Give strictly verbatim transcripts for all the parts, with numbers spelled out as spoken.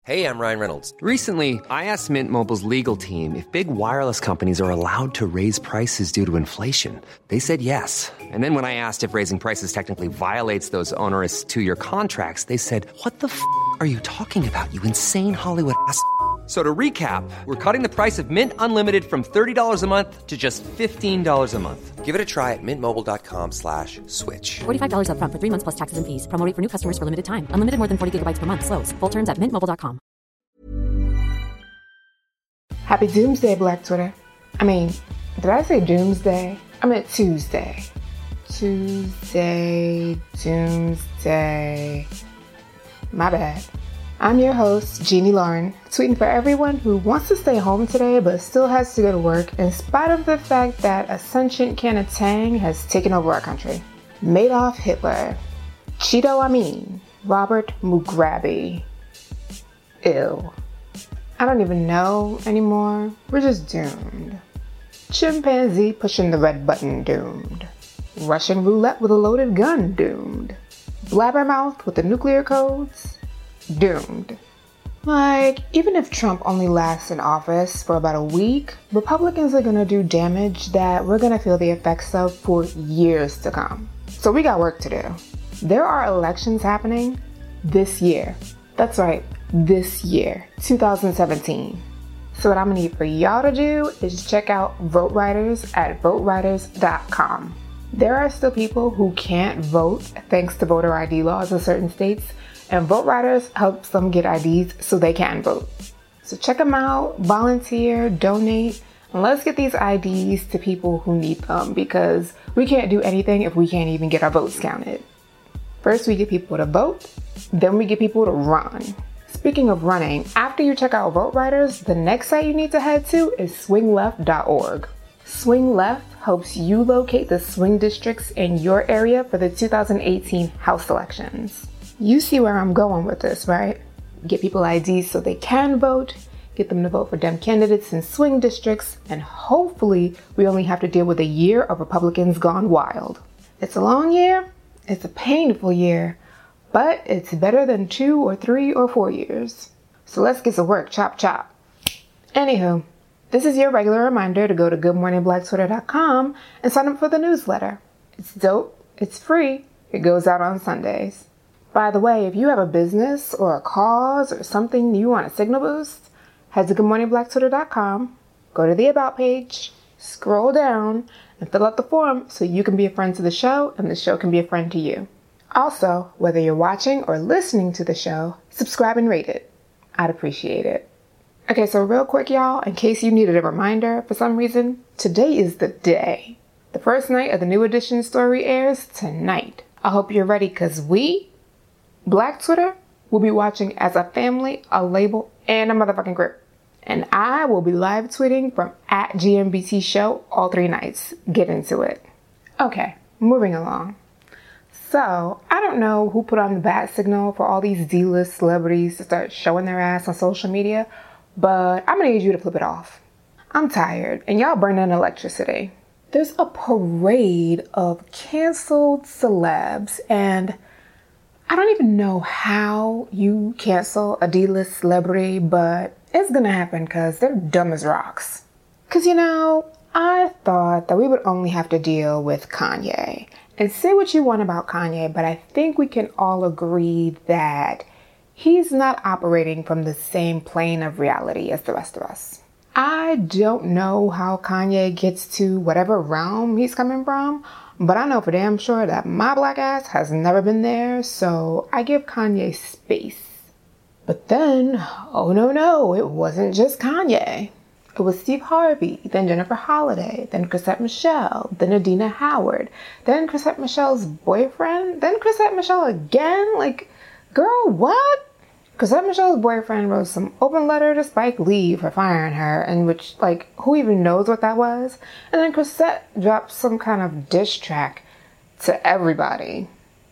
Hey, I'm Ryan Reynolds. Recently, I asked Mint Mobile's legal team if big wireless companies are allowed to raise prices due to inflation. They said yes. And then when I asked if raising prices technically violates those onerous two-year contracts, they said, "What the f*** are you talking about, you insane Hollywood ass f- So to recap, we're cutting the price of Mint Unlimited from thirty dollars a month to just fifteen dollars a month. Give it a try at mintmobile.com slash switch. forty-five dollars up front for three months plus taxes and fees. Promo rate for new customers for limited time. Unlimited more than forty gigabytes per month. Slows full terms at mint mobile dot com. Happy Doomsday, Black Twitter. I mean, did I say Doomsday? I meant Tuesday. Tuesday, Doomsday. My bad. I'm your host, Jeannie Lauren, tweeting for everyone who wants to stay home today but still has to go to work in spite of the fact that a sentient can of Tang has taken over our country. Adolf Hitler. Cheeto Amin. Robert Mugabe. Ew. I don't even know anymore. We're just doomed. Chimpanzee pushing the red button, doomed. Russian roulette with a loaded gun, doomed. Blabbermouth with the nuclear codes, doomed. Like, even if Trump only lasts in office for about a week, Republicans are gonna do damage that we're gonna feel the effects of for years to come. So we got work to do. There are elections happening this year. That's right, this year, two thousand seventeen. So what I'm gonna need for y'all to do is check out Vote Riders at vote riders dot com. There are still people who can't vote thanks to voter I D laws in certain states, and Vote Riders helps them get I Ds so they can vote. So check them out, volunteer, donate, and let's get these I Ds to people who need them, because we can't do anything if we can't even get our votes counted. First we get people to vote, then we get people to run. Speaking of running, after you check out Vote Riders, the next site you need to head to is swing left dot org. Swing Left helps you locate the swing districts in your area for the two thousand eighteen House elections. You see where I'm going with this, right? Get people I Ds so they can vote, get them to vote for Dem candidates in swing districts, and hopefully we only have to deal with a year of Republicans gone wild. It's a long year, it's a painful year, but it's better than two or three or four years. So let's get to work, chop chop. Anywho, this is your regular reminder to go to good morning black twitter dot com and sign up for the newsletter. It's dope, it's free, it goes out on Sundays. By the way, if you have a business or a cause or something you want a signal boost, head to good morning black twitter dot com, go to the About page, scroll down, and fill out the form so you can be a friend to the show and the show can be a friend to you. Also, whether you're watching or listening to the show, subscribe and rate it. I'd appreciate it. Okay, so real quick, y'all, in case you needed a reminder for some reason, today is the day. The first night of the New Edition story airs tonight. I hope you're ready, because we, Black Twitter, will be watching as a family, a label, and a motherfucking group. And I will be live tweeting from at G M B T show all three nights. Get into it. Okay, moving along. So, I don't know who put on the bat signal for all these D-list celebrities to start showing their ass on social media, but I'm gonna need you to flip it off. I'm tired, and y'all burning electricity. There's a parade of canceled celebs, and I don't even know how you cancel a D-list celebrity, but it's gonna happen because they're dumb as rocks. Because, you know, I thought that we would only have to deal with Kanye. And say what you want about Kanye, but I think we can all agree that he's not operating from the same plane of reality as the rest of us. I don't know how Kanye gets to whatever realm he's coming from, but I know for damn sure that my black ass has never been there, so I give Kanye space. But then, oh no no, it wasn't just Kanye. It was Steve Harvey, then Jennifer Holliday, then Chrisette Michele, then Adina Howard, then Chrisette Michele's boyfriend, then Chrisette Michele again? Like, girl, what? Chrisette Michele's boyfriend wrote some open letter to Spike Lee for firing her, in which, like, who even knows what that was? And then Chrisette dropped some kind of diss track to everybody.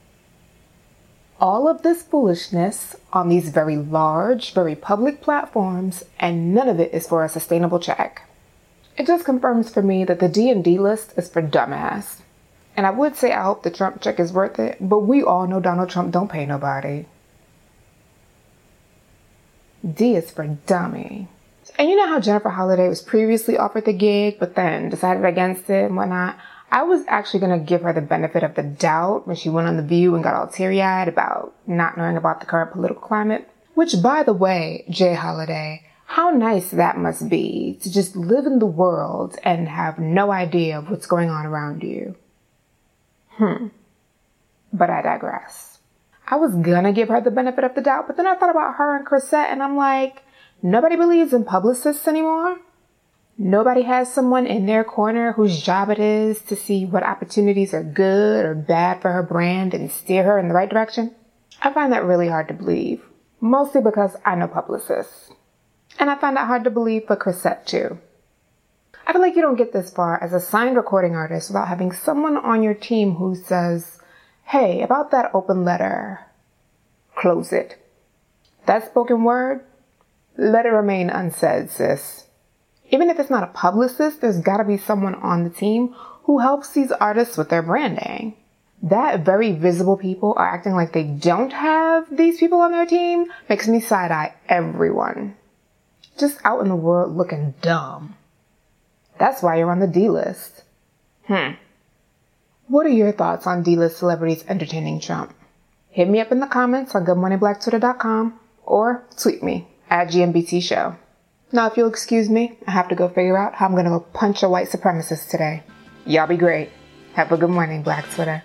All of this foolishness on these very large, very public platforms, and none of it is for a sustainable check. It just confirms for me that the D and D list is for dumbass. And I would say I hope the Trump check is worth it, but we all know Donald Trump don't pay nobody. D is for dummy. And you know how Jennifer Holliday was previously offered the gig, but then decided against it and whatnot? I was actually going to give her the benefit of the doubt when she went on The View and got all teary-eyed about not knowing about the current political climate. Which, by the way, Jay Holiday, how nice that must be to just live in the world and have no idea of what's going on around you. Hmm. But I digress. I was gonna give her the benefit of the doubt, but then I thought about her and Chrisette, and I'm like, nobody believes in publicists anymore. Nobody has someone in their corner whose job it is to see what opportunities are good or bad for her brand and steer her in the right direction. I find that really hard to believe, mostly because I know publicists. And I find that hard to believe for Chrisette too. I feel like you don't get this far as a signed recording artist without having someone on your team who says, hey, about that open letter, close it. That spoken word, let it remain unsaid, sis. Even if it's not a publicist, there's gotta be someone on the team who helps these artists with their branding. That very visible people are acting like they don't have these people on their team makes me side-eye everyone. Just out in the world looking dumb. That's why you're on the D-list. Hmm. What are your thoughts on D-list celebrities entertaining Trump? Hit me up in the comments on good morning black twitter dot com or tweet me at G M B T show. Now, if you'll excuse me, I have to go figure out how I'm going to go punch a white supremacist today. Y'all be great. Have a good morning, Black Twitter.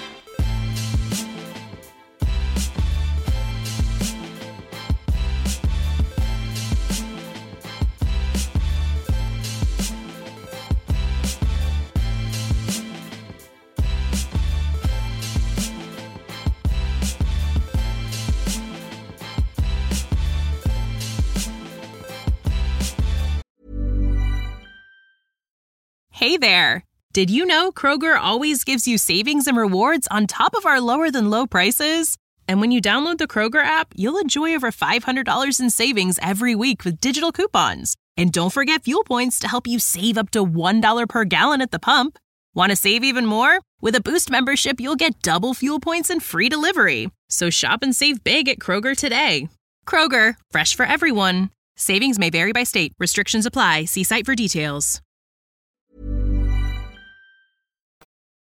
Hey there! Did you know Kroger always gives you savings and rewards on top of our lower-than-low prices? And when you download the Kroger app, you'll enjoy over five hundred dollars in savings every week with digital coupons. And don't forget fuel points to help you save up to one dollar per gallon at the pump. Want to save even more? With a Boost membership, you'll get double fuel points and free delivery. So shop and save big at Kroger today. Kroger, fresh for everyone. Savings may vary by state. Restrictions apply. See site for details.